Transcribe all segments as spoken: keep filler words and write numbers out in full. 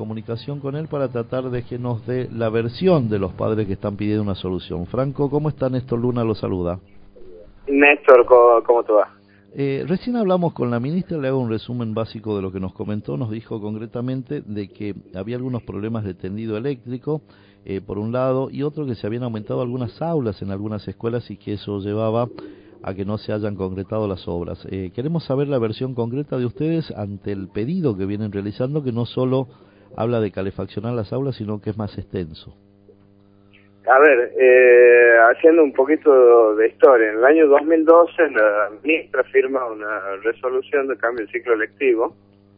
comunicación con él para tratar de que nos dé la versión de los padres que están pidiendo una solución. Franco, ¿cómo está? Néstor Luna lo saluda. Néstor, ¿cómo, cómo te va? Eh, recién hablamos con la ministra, le hago un resumen básico de lo que nos comentó. Nos dijo concretamente de que había algunos problemas de tendido eléctrico, eh, por un lado, y otro que se habían aumentado algunas aulas en algunas escuelas y que eso llevaba a que no se hayan concretado las obras. Eh, queremos saber la versión concreta de ustedes ante el pedido que vienen realizando, que no solo habla de calefaccionar las aulas, sino que es más extenso. A ver, eh, haciendo un poquito de historia, en el año dos mil doce la ministra firma una resolución de cambio de ciclo lectivo,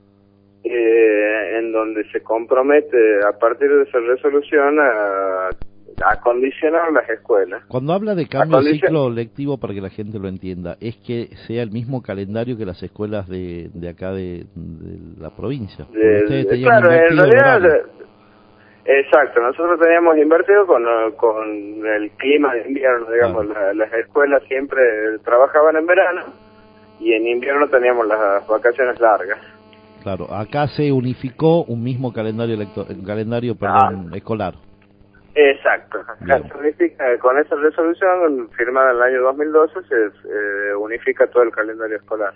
eh, en donde se compromete a partir de esa resolución a acondicionar las escuelas. Cuando habla de cambio de ciclo lectivo, para que la gente lo entienda, es que sea el mismo calendario que las escuelas de, de acá de, de la provincia. De, de, claro, en realidad, exacto, nosotros teníamos invertido con, con el clima de invierno, digamos, claro. la, las escuelas siempre trabajaban en verano y en invierno teníamos las vacaciones largas. Claro, acá se unificó un mismo calendario, electo, calendario perdón, ah. escolar. Exacto, se unifica, con esa resolución firmada en el año dos mil doce se eh, unifica todo el calendario escolar.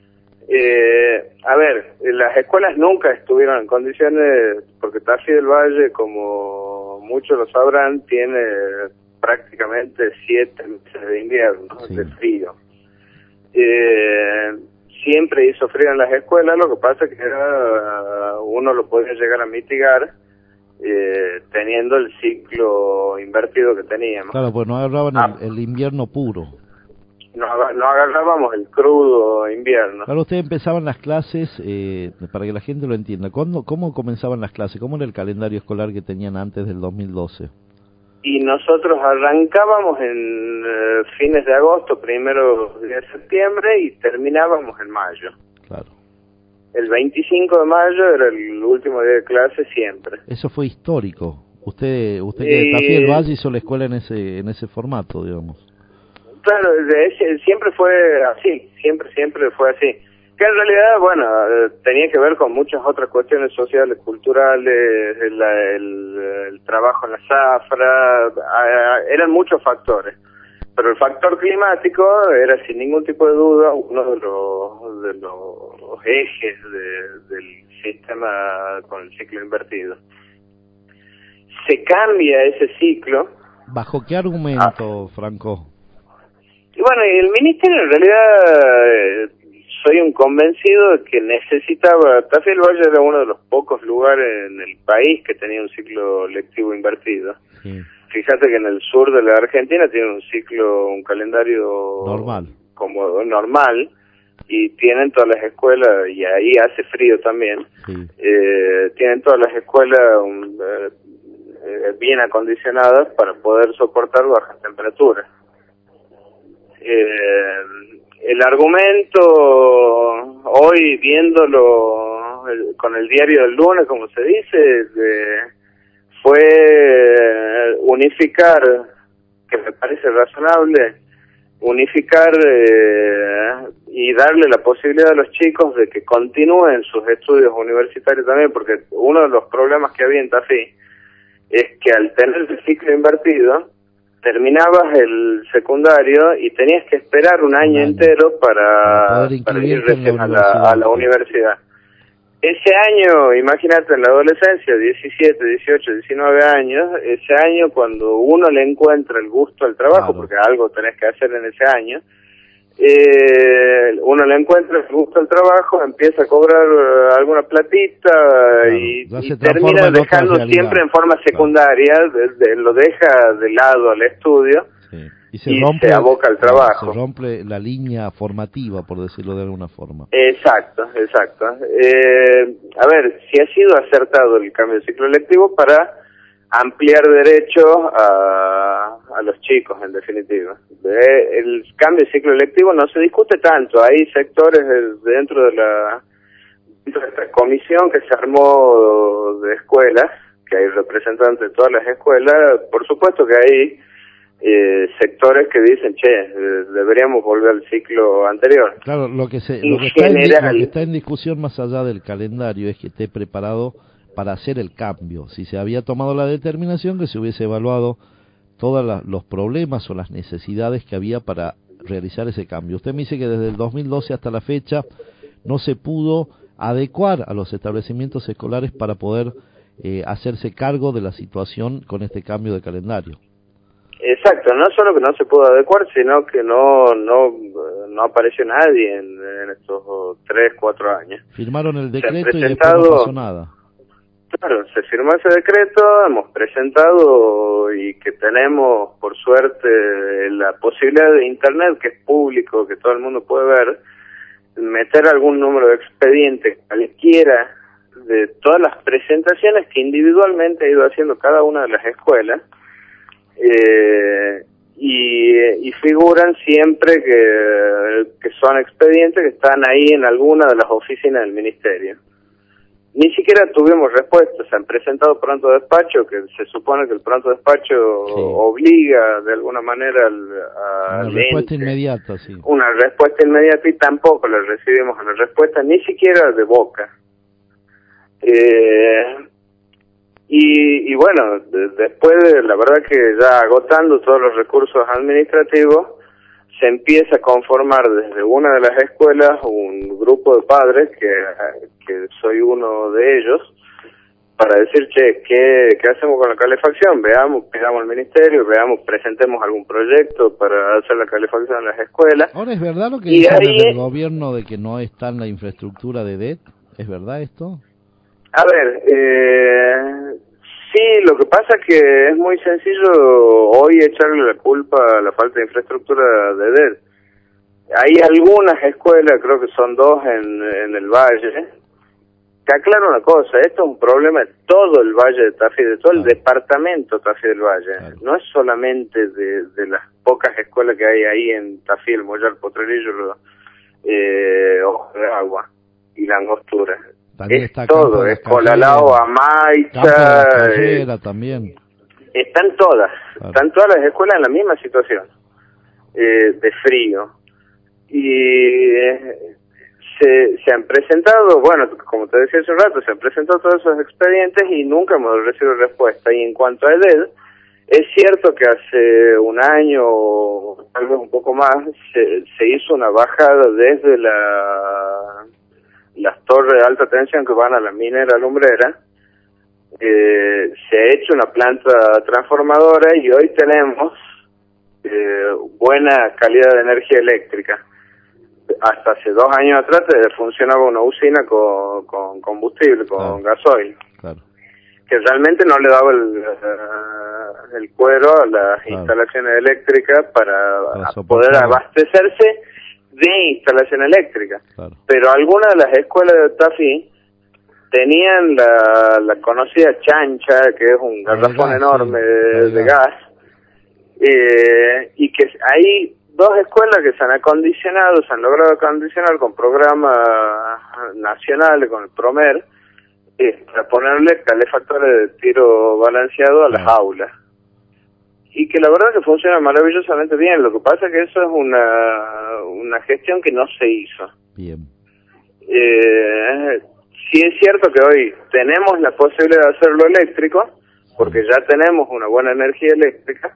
Eh, a ver, las escuelas nunca estuvieron en condiciones, porque Tafí del Valle, como muchos lo sabrán, tiene prácticamente siete meses de invierno, sí. de frío. Eh, siempre hizo frío en las escuelas, lo que pasa es que era, uno lo podía llegar a mitigar Eh, teniendo el ciclo invertido que teníamos. Claro, pues no agarraban ah. el, el invierno puro. No, no agarrábamos el crudo invierno. Claro, ustedes empezaban las clases, eh, para que la gente lo entienda. ¿Cuándo, ¿Cómo comenzaban las clases? ¿Cómo era el calendario escolar que tenían antes del dos mil doce? Y nosotros arrancábamos en eh, fines de agosto, primero de septiembre, y terminábamos en mayo. Claro. El veinticinco de mayo era el último día de clase siempre. Eso fue histórico. Usted usted que de Tafí del Valle hizo la escuela en ese en ese formato, digamos. Claro, ese, siempre fue así, siempre, siempre fue así. Que en realidad, bueno, tenía que ver con muchas otras cuestiones sociales, culturales, el, el, el trabajo en la zafra, eran muchos factores. Pero el factor climático era sin ningún tipo de duda uno de los, de los ejes de, del sistema con el ciclo invertido. Se cambia ese ciclo. ¿Bajo qué argumento, ah. Franco? Y bueno, el ministerio en realidad, eh, soy un convencido de que necesitaba, Tafí del Valle era uno de los pocos lugares en el país que tenía un ciclo lectivo invertido. Sí. Fíjate que en el sur de la Argentina tiene un ciclo, un calendario normal, como normal, y tienen todas las escuelas, y ahí hace frío también, sí. eh, tienen todas las escuelas um, eh, bien acondicionadas para poder soportar bajas temperaturas. Eh, el argumento, hoy viéndolo el, con el diario del lunes, como se dice, de, fue unificar, que me parece razonable, unificar eh, y darle la posibilidad a los chicos de que continúen sus estudios universitarios también, porque uno de los problemas que había en Tafí es que al tener el ciclo invertido, terminabas el secundario y tenías que esperar un año, un año. entero para, para, para ir recién a la, a la universidad. Ese año, imagínate, en la adolescencia, diecisiete, dieciocho, diecinueve años, ese año cuando uno le encuentra el gusto al trabajo, claro. porque algo tenés que hacer en ese año, eh, uno le encuentra el gusto al trabajo, empieza a cobrar uh, alguna platita, claro. y, y termina dejando siempre en forma secundaria, claro. de, de, lo deja de lado al estudio. Sí. Y, se, y rompe, se aboca al trabajo. Se rompe la línea formativa, por decirlo de alguna forma. Exacto, exacto. Eh, a ver, si ha sido acertado el cambio de ciclo lectivo para ampliar derechos a, a los chicos, en definitiva. Eh, el cambio de ciclo lectivo no se discute tanto. Hay sectores dentro de la dentro de esta comisión que se armó de escuelas, que hay representantes de todas las escuelas. Por supuesto que hay Eh, sectores que dicen, che, eh, deberíamos volver al ciclo anterior. Claro, lo que, se, lo, que está en, lo que está en discusión más allá del calendario es que esté preparado para hacer el cambio. Si se había tomado la determinación que se hubiese evaluado todos los problemas o las necesidades que había para realizar ese cambio. Usted me dice que desde el dos mil doce hasta la fecha no se pudo adecuar a los establecimientos escolares para poder eh, hacerse cargo de la situación con este cambio de calendario. Exacto, no solo que no se pudo adecuar, sino que no no no apareció nadie en, en estos tres, cuatro años. Firmaron el decreto y después no pasó nada. Claro, se firmó ese decreto, hemos presentado y que tenemos, por suerte, la posibilidad de Internet, que es público, que todo el mundo puede ver, meter algún número de expediente, cualquiera de todas las presentaciones que individualmente ha ido haciendo cada una de las escuelas, eh, y, y figuran siempre que, que son expedientes que están ahí en alguna de las oficinas del Ministerio. Ni siquiera tuvimos respuesta, se han presentado pronto despacho, que se supone que el pronto despacho sí. obliga de alguna manera al, a una respuesta ente, inmediata, sí. Una respuesta inmediata y tampoco la recibimos una respuesta, ni siquiera de boca. Eh, y, y bueno, de, después de, la verdad que ya agotando todos los recursos administrativos, se empieza a conformar desde una de las escuelas un grupo de padres, que, que soy uno de ellos, para decir, che, ¿qué, qué hacemos con la calefacción? Veamos, pidamos al ministerio, veamos, presentemos algún proyecto para hacer la calefacción en las escuelas. Ahora, ¿es verdad lo que dice el gobierno de que no está en la infraestructura de D E T? ¿Es verdad esto? A ver, eh... sí, lo que pasa es que es muy sencillo hoy echarle la culpa a la falta de infraestructura de D E T. Hay algunas escuelas, creo que son dos en, en el Valle, que aclaro una cosa, esto es un problema de todo el Valle de Tafí, de todo el claro. departamento Tafí del Valle. Claro. No es solamente de, de las pocas escuelas que hay ahí en Tafí, el Mollar, Potrerillo, eh, Ojo de Agua y La Angostura. También es está todo, es Colalao, Amaicha, eh, también. Están todas, claro. están todas las escuelas en la misma situación, eh, de frío. Y eh, se, se han presentado, bueno, como te decía hace un rato, se han presentado todos esos expedientes y nunca hemos recibido respuesta. Y en cuanto a E D E T, es cierto que hace un año, o tal vez un poco más, se, se hizo una bajada desde la... las torres de alta tensión que van a la minera lumbrera, eh, se ha hecho una planta transformadora y hoy tenemos eh, buena calidad de energía eléctrica. Hasta hace dos años atrás funcionaba una usina con, con combustible, con claro. gasoil, claro. que realmente no le daba el, el cuero a las claro. instalaciones eléctricas para, para poder abastecerse de instalación eléctrica, claro. pero algunas de las escuelas de Tafí tenían la, la conocida chancha, que es un garrafón gas, enorme sí. de, de gas, eh, y que hay dos escuelas que se han acondicionado, se han logrado acondicionar con programas nacionales, con el PROMER, eh, para ponerle calefactores de tiro balanceado a las claro. aulas. Y que la verdad que funciona maravillosamente bien. Lo que pasa es que eso es una una gestión que no se hizo. Bien. Eh, sí es cierto que hoy tenemos la posibilidad de hacerlo eléctrico, porque ya tenemos una buena energía eléctrica,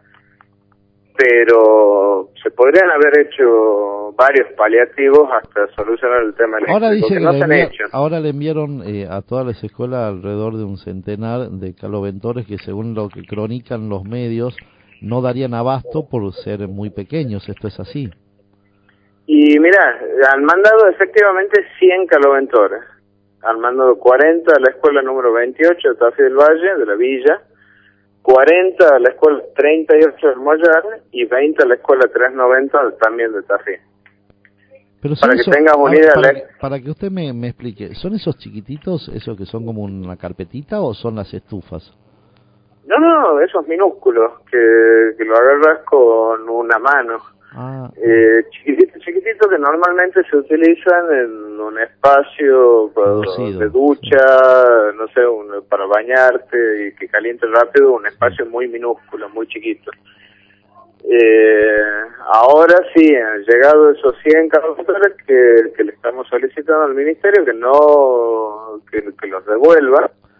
pero se podrían haber hecho varios paliativos hasta solucionar el tema eléctrico. Ahora dice que, que no le se han envía, hecho. Ahora le enviaron eh, a todas las escuelas alrededor de un centenar de caloventores que, según lo que cronican los medios, no darían abasto por ser muy pequeños. ¿Esto es así? Y mira, han mandado efectivamente cien caloventores. Han mandado cuarenta a la escuela número veintiocho de Tafí del Valle, de la Villa, cuarenta a la escuela treinta y ocho del Mollar y veinte a la escuela trescientos noventa también de Tafí. Pero para eso, que tengas una idea. Para, la... que, para que usted me, me explique, ¿son esos chiquititos, esos que son como una carpetita o son las estufas? No, no, esos minúsculos que, que lo agarras con una mano. Ah. Eh, chiquititos, chiquititos que normalmente se utilizan en un espacio Producido, de ducha, sí. no sé, un, para bañarte y que caliente rápido, un espacio sí. muy minúsculo, muy chiquito. Eh, ahora sí, han llegado esos cien caloventores que, que le estamos solicitando al ministerio que no, que, que los devuelva,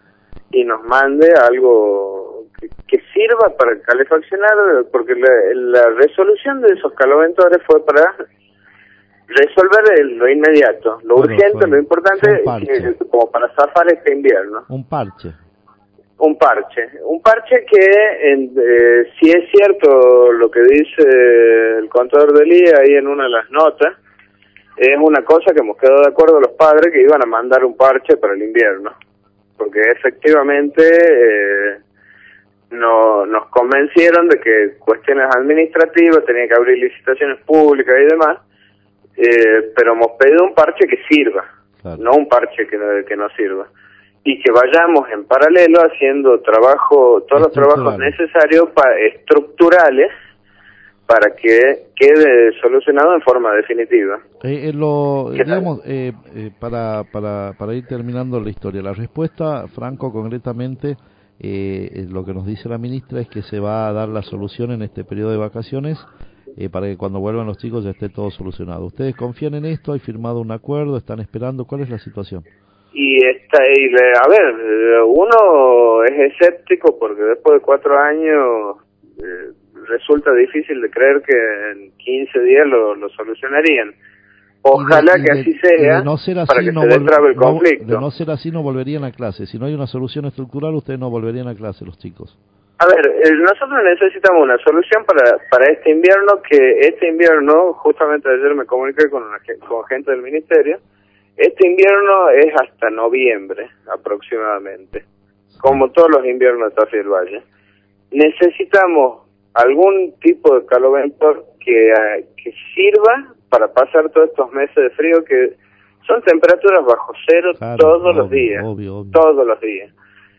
y nos mande algo que, que sirva para calefaccionar, porque la, la resolución de esos caloventores fue para resolver el, lo inmediato, lo bueno, urgente, fue, lo importante, que, como para zafar este invierno. Un parche. Un parche, un parche que en, eh, si es cierto lo que dice el contador del I E ahí en una de las notas, es una cosa que hemos quedado de acuerdo los padres que iban a mandar un parche para el invierno, porque efectivamente eh, no, nos convencieron de que cuestiones administrativas, tenía que abrir licitaciones públicas y demás, eh, pero hemos pedido un parche que sirva, claro. No un parche que no, que no sirva. Y que vayamos en paralelo haciendo trabajo, todos los trabajos necesarios para, estructurales para que quede solucionado en forma definitiva. Eh, eh, lo, digamos, eh, eh, para, para, para ir terminando la historia, la respuesta, Franco, concretamente, eh, lo que nos dice la ministra es que se va a dar la solución en este periodo de vacaciones eh, para que cuando vuelvan los chicos ya esté todo solucionado. ¿Ustedes confían en esto? ¿Hay firmado un acuerdo? ¿Están esperando? ¿Cuál es la situación? Y está y le, a ver, uno es escéptico porque después de cuatro años eh, resulta difícil de creer que en quince días lo, lo solucionarían. Ojalá de, que de, así sea, no ser así, para que no se destrabe el no, conflicto. De no ser así no volverían a clase. Si no hay una solución estructural, ustedes no volverían a clase, los chicos. A ver, eh, nosotros necesitamos una solución para para este invierno, que este invierno, justamente ayer me comuniqué con, una, con gente del ministerio. Este invierno es hasta noviembre, aproximadamente, como todos los inviernos de Tafí del Valle. Necesitamos algún tipo de caloventor que, uh, que sirva para pasar todos estos meses de frío, que son temperaturas bajo cero claro, todos obvio, los días, obvio, obvio. todos los días.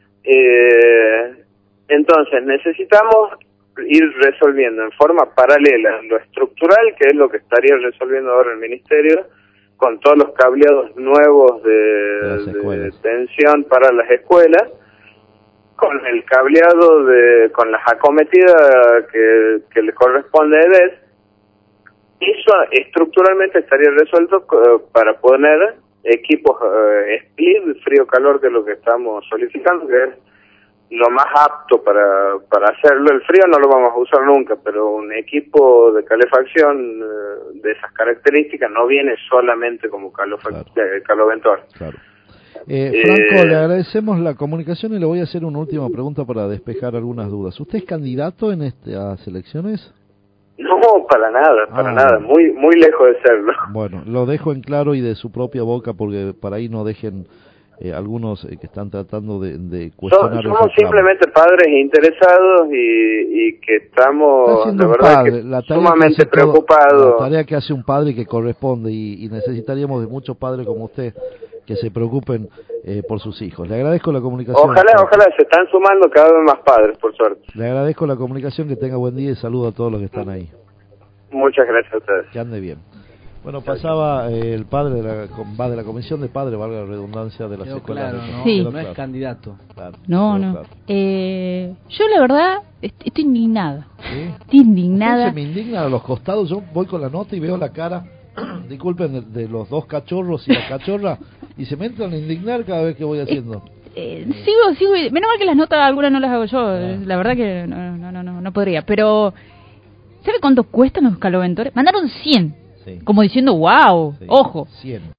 Eh, entonces, necesitamos ir resolviendo en forma paralela lo estructural, que es lo que estaría resolviendo ahora el Ministerio, con todos los cableados nuevos de, de, de tensión para las escuelas, con el cableado de, con las acometidas que, que le corresponde a E D E S. Eso estructuralmente estaría resuelto uh, para poner equipos uh, split, frío-calor, que es lo que estamos solicitando, que es lo más apto para para hacerlo. El frío no lo vamos a usar nunca, pero un equipo de calefacción uh, de esas características no viene solamente como calofa- claro. eh, caloventor. Claro. Eh, Franco, eh, le agradecemos la comunicación y le voy a hacer una última pregunta para despejar algunas dudas. ¿Usted es candidato en estas elecciones? No, para nada, para ah, nada, muy muy lejos de serlo. Bueno, lo dejo en claro y de su propia boca, porque para ahí no dejen eh, algunos eh, que están tratando de, de cuestionar. So, somos simplemente padres interesados y, y que estamos, la verdad, padre, que la sumamente que preocupados. Todo, la tarea que hace un padre que corresponde, y, y necesitaríamos de muchos padres como usted que se preocupen eh, por sus hijos. Le agradezco la comunicación. Ojalá, ojalá, se están sumando cada vez más padres, por suerte. Le agradezco la comunicación, que tenga buen día y saludo a todos los que están ahí. Muchas gracias a ustedes. Que ande bien. Bueno, pasaba eh, el padre de la, va de la comisión de padres, valga la redundancia, de las Quedó escuelas. Claro, ¿no? Sí. No claro. Es candidato. Claro, no, no. Claro. Eh, yo la verdad est- estoy indignada. ¿Sí? Estoy indignada. Se me indigna a los costados. Yo voy con la nota y veo la cara, disculpen, de, de los dos cachorros y la cachorra, y se me entran a indignar cada vez que voy haciendo. Eh, eh, sigo, sigo. Menos mal que las notas algunas no las hago yo. Ah. La verdad que no, no, no, no, no podría. Pero ¿sabe cuánto cuestan los caloventores? Mandaron cien. Sí. Como diciendo, wow, sí. Ojo. cien.